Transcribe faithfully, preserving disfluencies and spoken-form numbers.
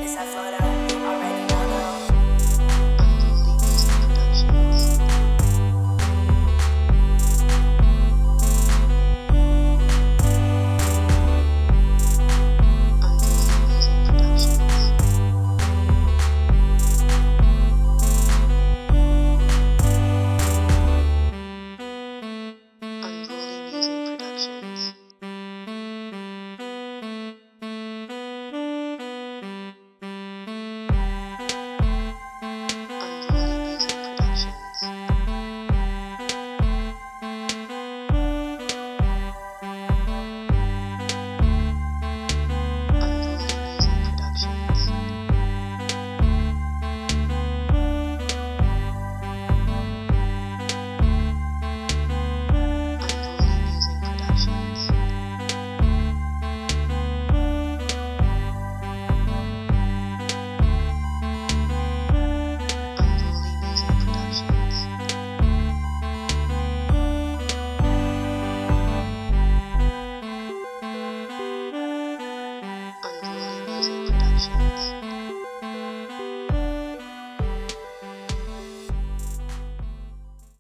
this a photo. You already know though. Unruly Music Productions. Unruly Music Productions. Unruly Music Productions. Unruly Music Productions. Unruly Music Productions. Unruly Music Productions. Unruly Music Productions. Unruly Music Productions.